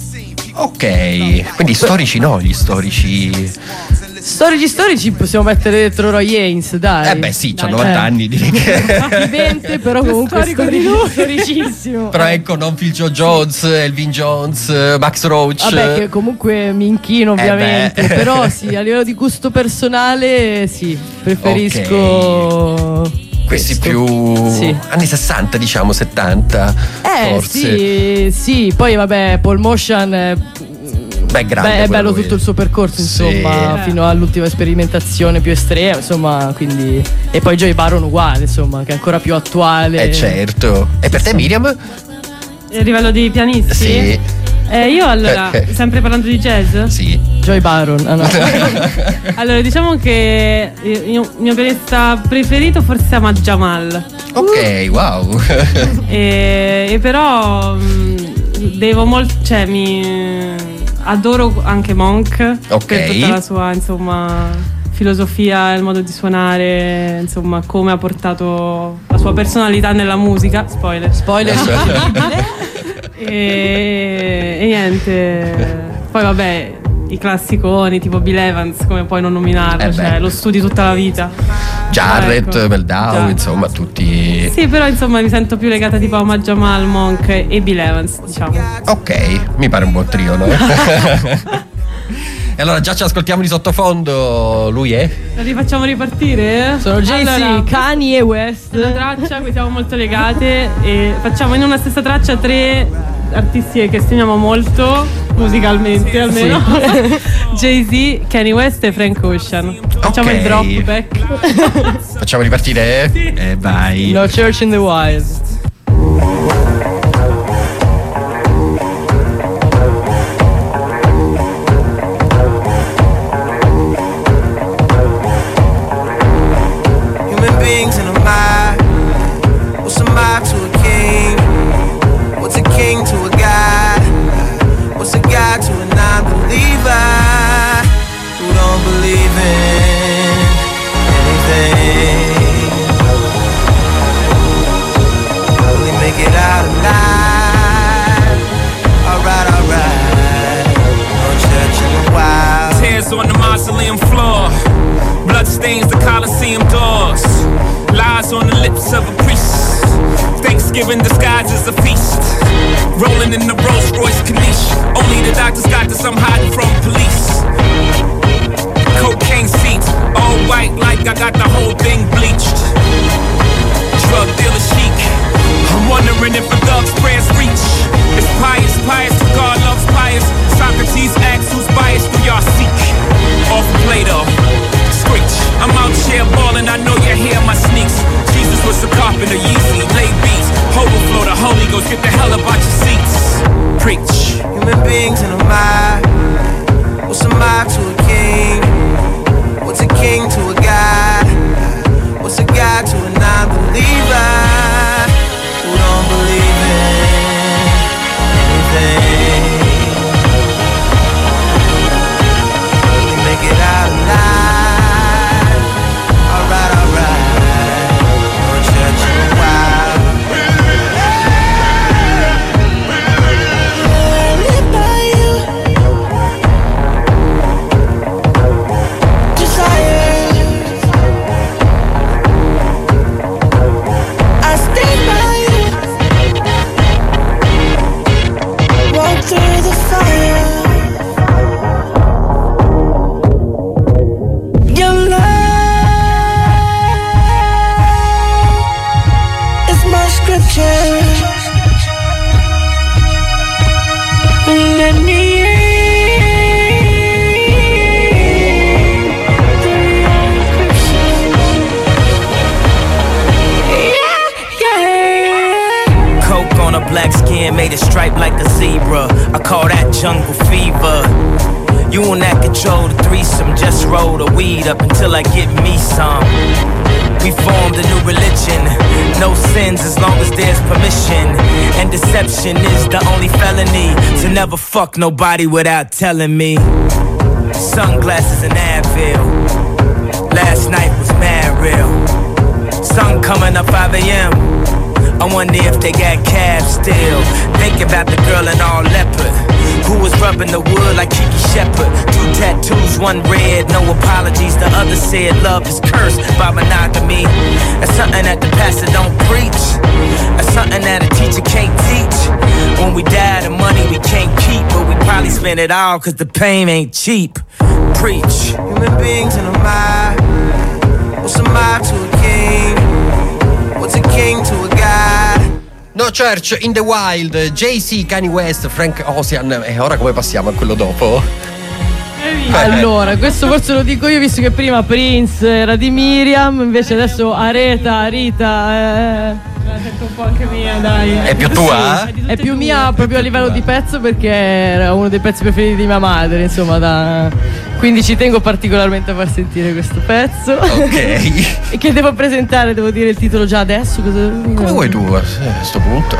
Ok, quindi storici no, gli storici. Storici storici possiamo mettere dentro Roy Haynes, dai. Eh beh sì, c'ha Dai, novanta eh. anni, direi che. venti, però comunque Storico di storici- lui. storicissimo. Però ecco, non Phil Joe Jones, Elvin Jones, Max Roach. Vabbè, che comunque mi inchino ovviamente, Eh beh. però sì, a livello di gusto personale sì, preferisco Questi questo. più Sì. anni sessanta, diciamo, settanta. Eh forse. sì, sì, poi vabbè, Paul Motion eh, Beh, grande beh, è pure bello lui. tutto il suo percorso, Sì. insomma, fino all'ultima sperimentazione più estrema, insomma, quindi e poi Joy Baron uguale, insomma, che è ancora più attuale. Eh certo. E per te, Miriam? A livello di pianisti? Sì. Eh, io allora, Eh, eh. sempre parlando di jazz? Sì. Joy Baron, ah, no. Allora, diciamo che il mio, mio pianista preferito forse si chiama Jamal. Ok, wow. E, e però mh, devo molto, cioè mi adoro anche Monk, Ok. per tutta la sua, insomma, filosofia, il modo di suonare, insomma, come ha portato la sua personalità nella musica. Spoiler. Spoiler. e, e niente. Poi vabbè, i classiconi tipo Bill Evans, come puoi non nominarlo, Eh cioè beh. lo studi tutta la vita. Jarrett, Ecco. Meldau, Già. insomma, tutti. Sì, però insomma mi sento più legata tipo a Omar Jamal, Monk e Bill Evans, diciamo. Ok, mi pare un buon trio, no? E allora già ci ascoltiamo di sottofondo. Lui è? La rifacciamo ripartire? Sono Jay-Z, Allora, Kanye West. una traccia, qui siamo molto legate e facciamo in una stessa traccia tre artisti che stimiamo molto musicalmente almeno. Jay-Z, Kanye West e Frank Ocean. Facciamo Ok. il drop back. Facciamo ripartire? E vai. No Church in the Wild. Human beings in a mob. What's a mob to a king? What's a king to a god? What's a god to a non-believer who don't believe in anything? Will he make it out alive? Alright, alright. No church in the wild. Tears on the mausoleum floor. Blood stains the Coliseum doors. Lies on the lips of a priest. Thanksgiving disguised as a feast. Rolling in the Rolls Royce Caniche. Only the doctors got this, I'm hiding from police. Cocaine seats, all white like I got the whole thing bleached. Drug dealer chic. I'm wondering if a thug's prayers reach. It's pious, pious, God loves pious. Socrates asks who's biased, do y'all seek? Off Plato, screech. I'm out here balling, I know you hear my sneaks. Jesus was a carpenter, Yeezy, lay beats. Overflow, the Holy Ghost, get the hell up out your seats. Preach. Human beings in a mob. What's a mob to a king? What's a king to a god? What's a god to a non-believer who don't believe in anything? Will he make it out alive? Alright, alright. No church in the wild. Let me Coke on a black skin, made a stripe like a zebra. I call that jungle fever. You on that control, the threesome. Just roll the weed up until I get me some. We formed a new religion. No sins as long as there's permission. And deception is the only felony. To never fuck nobody without telling me. Sunglasses and Advil. Last night was mad real. Sun coming up five a.m. I wonder if they got cabs still. Think about the girl in all leopard who was rubbing the wood like Kiki Shepard. Two tattoos, one red, no apologies. The other said love is cursed by monogamy. That's something that the pastor don't preach. That's something that a teacher can't teach. When we die, the money we can't keep, but we probably spend it all cause the pain ain't cheap. Preach. Human beings in a mob. What's a mob to a king? What's a king to a god? No Church in the Wild, Jay-Z, Kanye West, Frank Ocean. E ora come passiamo a quello dopo? Allora, questo forse lo dico io visto che prima Prince era di Miriam, invece adesso Areta, Rita eh. Sento un po' anche mia, dai. È più tua? Sì, è più mia proprio a livello di pezzo perché era uno dei pezzi preferiti di mia madre, insomma, da... quindi ci tengo particolarmente a far sentire questo pezzo. Ok. E che devo presentare, devo dire il titolo già adesso? Cosa... Come vuoi tu a sto punto?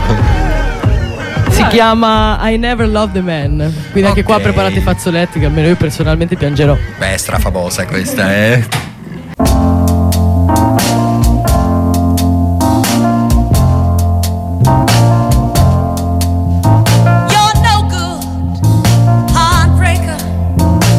Si chiama I Never Loved a Man. Quindi anche Ok. qua preparate i fazzoletti che almeno io personalmente piangerò. Beh, è strafamosa questa, eh. You're no good, heartbreaker.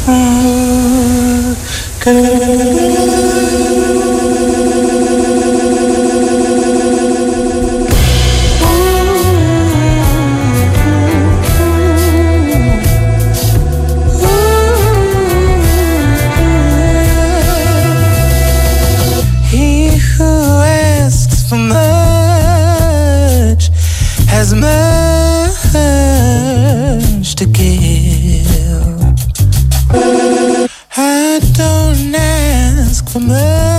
Has much to give. I don't ask for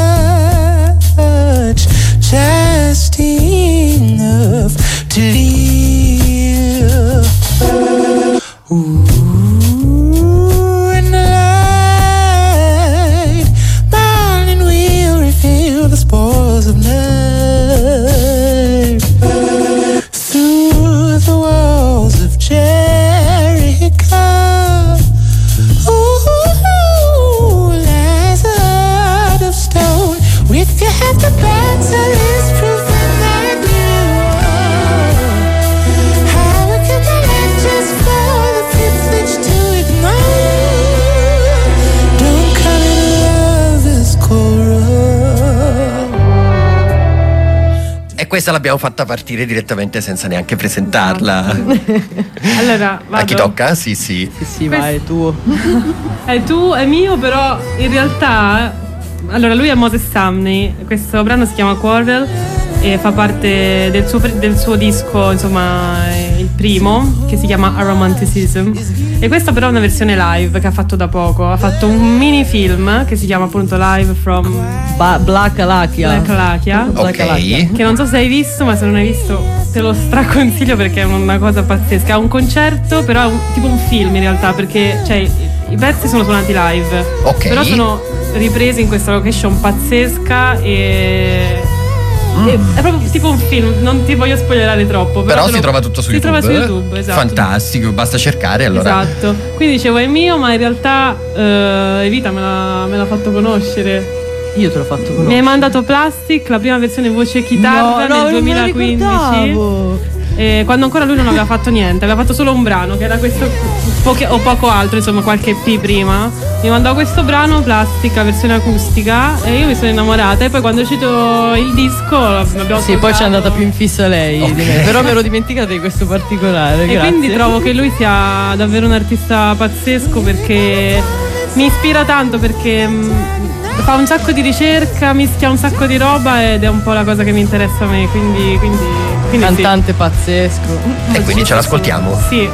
much, just enough to live. Ooh, and the light, morning will reveal the spoils of night. Through the walls of Jericho, ooh, lies a heart of stone. If you have the battle, it's proven that you are. How can the light just fall, the flip switch to ignore? Don't call it love, it's chorus. E questa l'abbiamo fatta partire direttamente senza neanche presentarla. Allora, vado. A chi tocca? Sì, sì. Sì, sì, vai, è tuo. È tu, è mio, però in realtà. Allora, lui è Moses Sumney. Questo brano si chiama Quarrel e fa parte del suo, del suo disco, insomma, il primo, che si chiama A Romanticism. E questa però è una versione live che ha fatto da poco. Ha fatto un mini film che si chiama appunto Live from ba- Black Alakia. Black Alakia. Ok. Che non so se hai visto, ma se non hai visto te lo straconsiglio perché è una cosa pazzesca. È un concerto, però è un, tipo un film in realtà, perché cioè, i, i pezzi sono suonati live. Ok. Però sono ripresi in questa location pazzesca e... Mm. è proprio tipo un film, non ti voglio spoilerare troppo. Però, Però te si lo- trova tutto su si YouTube. trova su YouTube, esatto. Fantastico, basta cercare allora. Esatto. Quindi dicevo è mio, ma in realtà eh, Evita me l'ha, me l'ha fatto conoscere. Io te l'ho fatto conoscere. Mi hai mandato Plastic, la prima versione voce chitarra No, no, nel non me lo duemilaquindici. ricordavo. Eh, quando ancora lui non aveva fatto niente, aveva fatto solo un brano che era questo poche, o poco altro, insomma qualche E P prima. Mi mandò questo brano Plastic, la versione acustica, e io mi sono innamorata. E poi quando è uscito il disco l'abbiamo Sì, poi c'è andata più in fissa lei di me. Però me ero dimenticata di questo particolare. E grazie. quindi trovo che lui sia davvero un artista pazzesco perché mi ispira tanto, perché mh, fa un sacco di ricerca, mischia un sacco di roba ed è un po' la cosa che mi interessa a me, quindi, quindi, quindi Cantante pazzesco. E quindi ce l'ascoltiamo. Sì.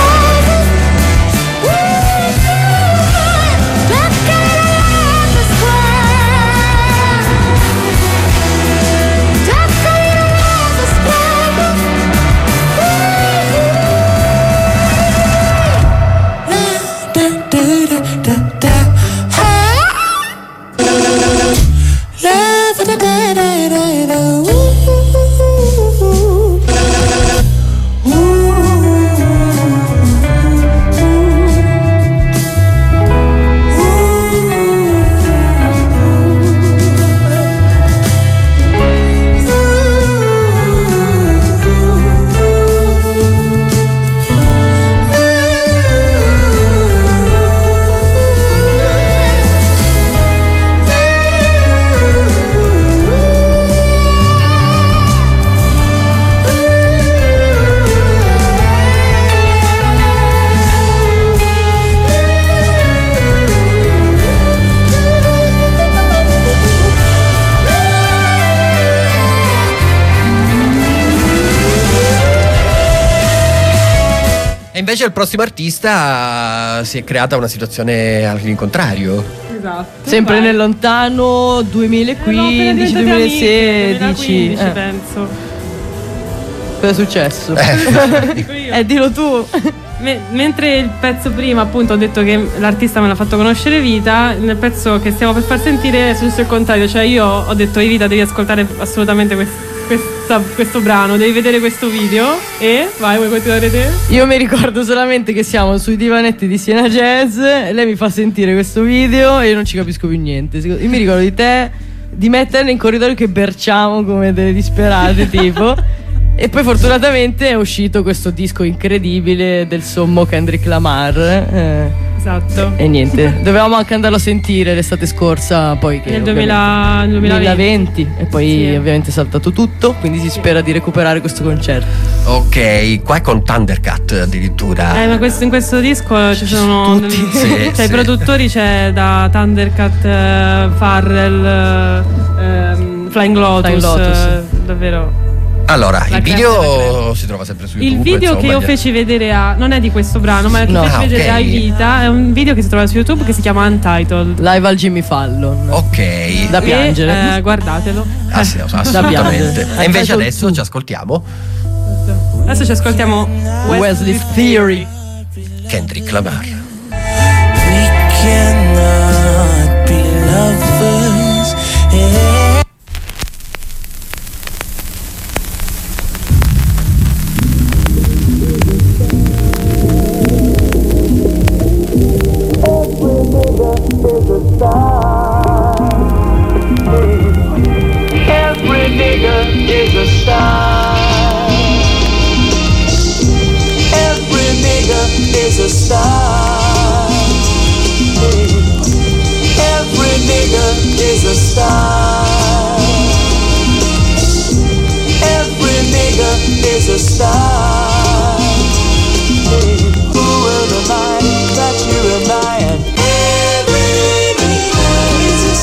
E invece il prossimo artista si è creata una situazione all'incontrario. Esatto. Sempre vai. nel lontano duemilaquindici duemilasedici. Amiche, Eh, penso. cosa è successo? Dico io. Eh, dillo tu. Me- mentre il pezzo prima appunto ho detto che l'artista me l'ha fatto conoscere Vita, nel pezzo che stiamo per far sentire è successo il contrario, cioè io ho detto ai Vita devi ascoltare assolutamente quest- questa- questo brano, devi vedere questo video e vai, vuoi continuare te? Io mi ricordo solamente che siamo sui divanetti di Siena Jazz, lei mi fa sentire questo video e io non ci capisco più niente. Io mi ricordo di te, di metterla in corridoio che berciamo come delle disperate tipo. E poi fortunatamente è uscito questo disco incredibile del sommo Kendrick Lamar. Eh. Esatto. E niente, dovevamo anche andarlo a sentire l'estate scorsa, poi che nel duemila, duemilaventi e poi sì. ovviamente è saltato tutto, quindi si spera di recuperare questo concerto. Ok, qua è con Thundercat addirittura. Eh, ma questo, in questo disco ci sono Tutti. dei- Sì, cioè sì. i produttori c'è da Thundercat, eh, Farrell, eh, ehm, Flying Lotus, Flying Lotus. eh, davvero. Allora, La il crema video si trova sempre su YouTube. Il video insomma, che io gli- feci vedere a non è di questo brano, ma che No. feci Ah, vedere ok. a Vita è un video che si trova su YouTube che si chiama Untitled. Live al Jimmy Fallon. Ok. Da piangere. E, eh, guardatelo. Ah, sì, piangere. assolutamente. E invece Untitled adesso ci ascoltiamo Adesso ci ascoltiamo Wesley's Theory. Kendrick Lamar. We cannot be lovers. Yeah. Every nigga is a star. Every nigga is a star. Every nigga is a star. Every nigga is a star. Who will remind that you remind? Every nigga is a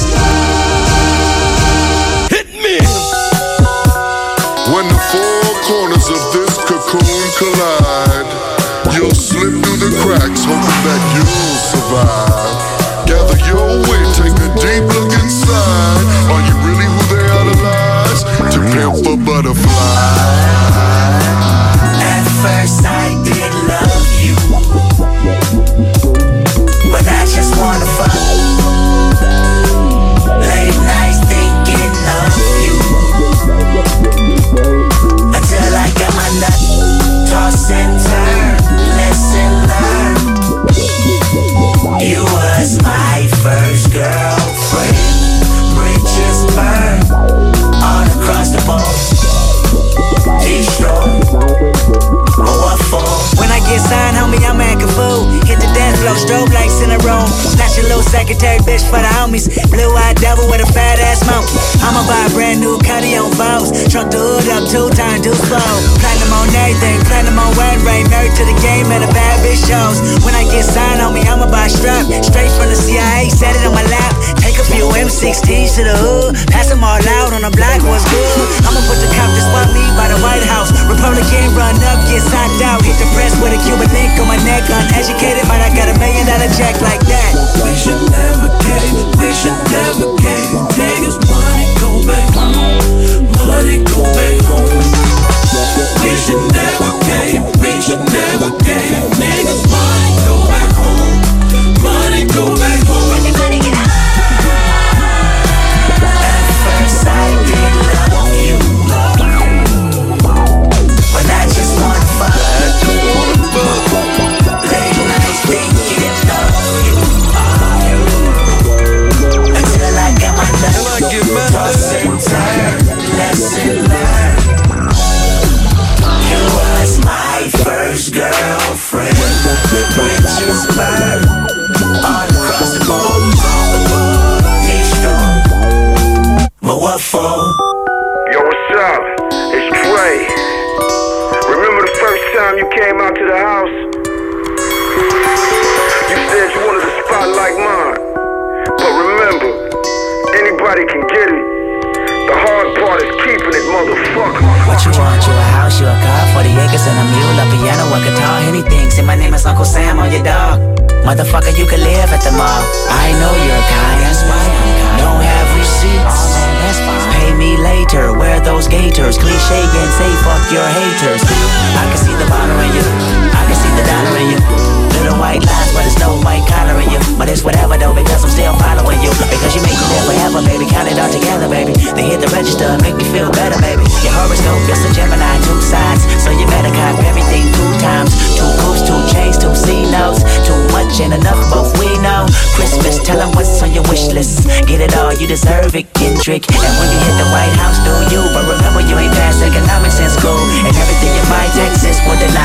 star. Hit me! When the four corners of this cocoon collide, you'll slip through the cracks, hoping that you'll survive. Gather your weight, take a deep look inside. Are you really who they idolize? To pimp a butterfly. At first I did love you, but I just wanna fuck. Late nights thinking of you, until I got my nut. Toss and turn, lesson learned. You was my first girlfriend. Bridges burned all across the board. Destroyed. Oh, what for? When I get signed, homie, I'm acting fool. Hit the dance floor, strobe lights in the room. Not your little secretary bitch for the homies. Blue-eyed devil with a fat ass monkey. I'ma buy a brand new Cuddy on Vows. Truck the hood up two times, do slow. Platinum on everything, platinum on wedding ring. Married to the game and a bad bitch shows. When I get signed, homie, I'ma buy a strap. Straight from the C I A, set it on my lap. Take a few M sixteens to the hood. Pass them all out on the block, what's good? I'ma put the cop to swap me by the White House. Republican run up, get signed out. Hit the press with a Cuban link on my neck. Uneducated, but I got a million dollar check like that. We should never cave, we should never cave. Niggas, money go back home, money go back home. We should never cave, we should never cave. Niggas, money go back home, money go back home. At first I did love you, but I just wanna fuck. Late nights thinking of you, until I got my nut. Toss and turn, lesson learned. You was my first girlfriend. Bridges burned all across the board. Destroyed. But what for? Yo, what's up? It's Trey. Remember the first time you came out to the house? You said you wanted a spot like mine. But remember, anybody can get it. The hard part is keeping it, motherfucker. What you want? You a house, you a car, forty acres and a mule, a piano, a guitar, anything. Say my name is Uncle Sam on your dog. Motherfucker, you can live at the mall. I know you're kind, that's why I'm kind. Don't have receipts, that's fine. Pay me later, wear those gaiters. Cliche and say fuck your haters. I can see the bottle in you, I can see the dollar in you. Little white lies, but it's no white collar in you. But it's whatever though, because I'm still following you. Because you make me live forever, baby. Count it all together, baby. They hit the register, make me feel better, baby. Your horoscope is a Gemini, two sides. So you better cop everything two times. Two coupes, two chains, two C notes. Too much ain't enough, both we know. Christmas, tell them what's on your wish list. Get it all, you deserve it, Kendrick. And when you hit the White House, do you? But remember, you ain't passed economics in school. And everything in my Texas will deny. How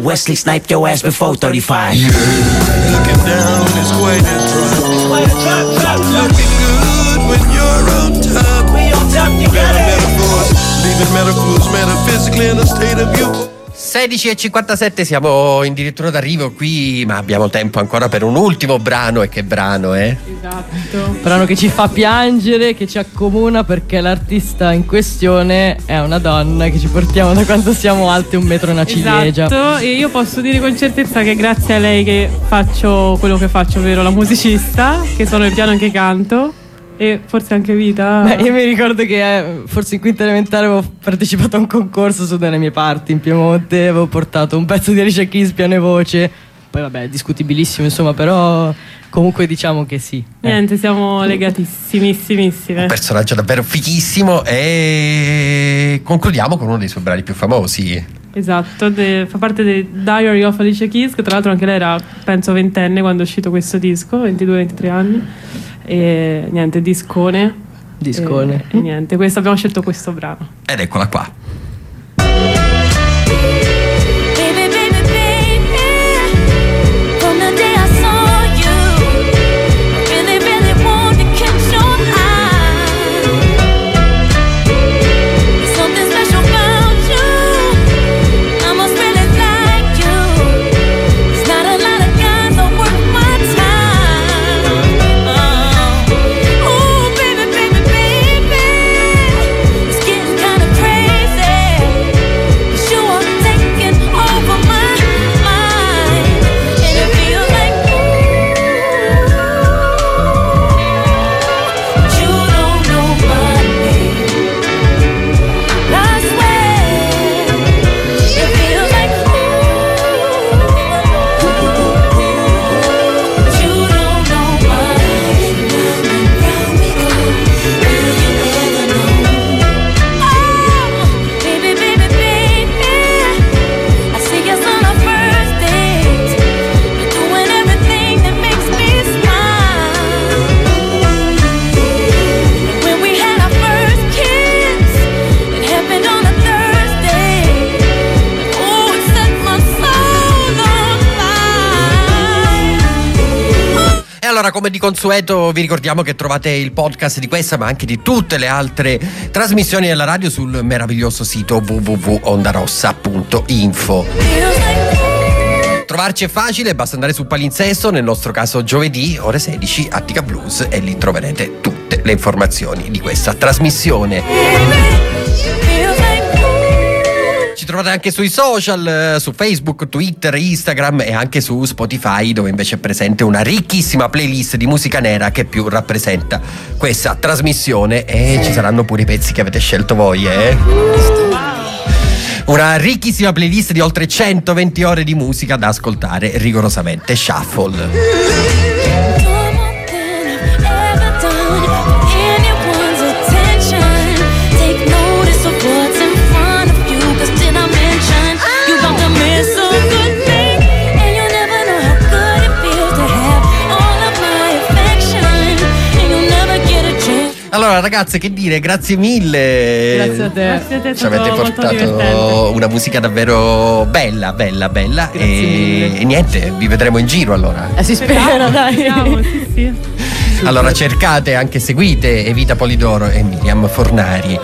Wesley sniped your ass before thirty-five. Yeah, looking down is quite a drop. Looking good when you're on top. We on top together. Metaphors, leaving metaphors metaphysically in a state of you. sedici e cinquantasette, siamo addirittura d'arrivo qui, ma abbiamo tempo ancora per un ultimo brano. E che brano, eh? Esatto. Brano che ci fa piangere, che ci accomuna, perché l'artista in questione è una donna che ci portiamo da quando siamo alte un metro e una ciliegia. Esatto, e io posso dire con certezza che è grazie a lei che faccio quello che faccio, ovvero la musicista, che suono il piano e che canto. E forse anche Vita. Beh, io mi ricordo che eh, forse in quinta elementare avevo partecipato a un concorso su dalle mie parti in Piemonte, avevo portato un pezzo di Alicia Keys, piano e voce. Poi vabbè, discutibilissimo insomma, però comunque diciamo che sì. Niente, siamo legatissimissimissime. Un personaggio davvero fighissimo. E concludiamo con uno dei suoi brani più famosi. Esatto, de, fa parte del Diary of Alicia Keys, che tra l'altro anche lei era, penso, ventenne quando è uscito questo disco, ventidue ventitré anni. E niente, discone. Discone. E, e niente, questo, abbiamo scelto questo brano. Ed eccola qua. Allora, come di consueto, vi ricordiamo che trovate il podcast di questa, ma anche di tutte le altre trasmissioni della radio sul meraviglioso sito w w w punto ondarossa punto info. Trovarci è facile, basta andare su palinsesto, nel nostro caso giovedì, ore sedici, Attica Blues, e lì troverete tutte le informazioni di questa trasmissione. Ci trovate anche sui social, su Facebook, Twitter, Instagram e anche su Spotify, dove invece è presente una ricchissima playlist di musica nera che più rappresenta questa trasmissione, e ci saranno pure i pezzi che avete scelto voi, eh? Una ricchissima playlist di oltre centoventi ore di musica da ascoltare rigorosamente shuffle. Allora ragazze, che dire, grazie mille. Grazie a te. Grazie a te, ci avete portato una musica davvero bella, bella, bella. E, e niente, vi vedremo in giro allora. Eh, si spera, dai. Speriamo, sì, sì. Allora cercate, anche seguite Evita Polidoro e Miriam Fornari.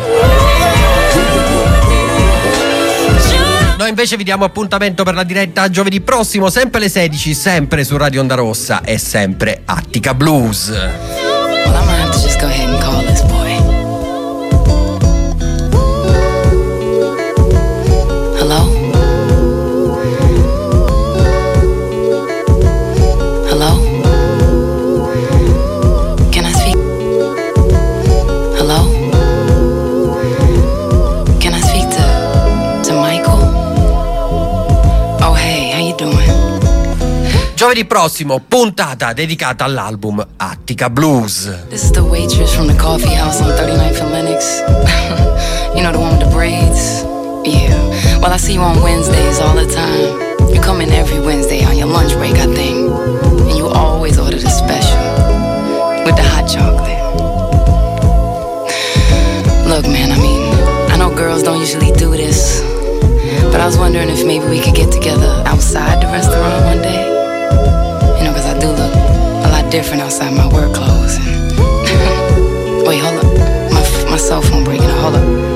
Noi invece vi diamo appuntamento per la diretta giovedì prossimo, sempre alle sedici, sempre su Radio Onda Rossa e sempre Attica Blues. Well, I'm gonna have to just go ahead and call this boy. Hello? Hello? Can I speak? Hello? Can I speak to, to Michael? Oh, hey, how you doing? Giovedì prossimo, puntata dedicata all'album Attica Blues. This is the waitress from the coffee house on thirty-ninth and Lennox. You know, the one with the braids? Yeah. Well, I see you on Wednesdays all the time. You come in every Wednesday on your lunch break, I think. And you always order the special with the hot chocolate. Look, man, I mean, I know girls don't usually do this, But I was wondering if maybe we could get together outside the restaurant one day. You know, cause I do look a lot different outside my work clothes. Wait, hold up. My, my cell phone breaking. Hold up.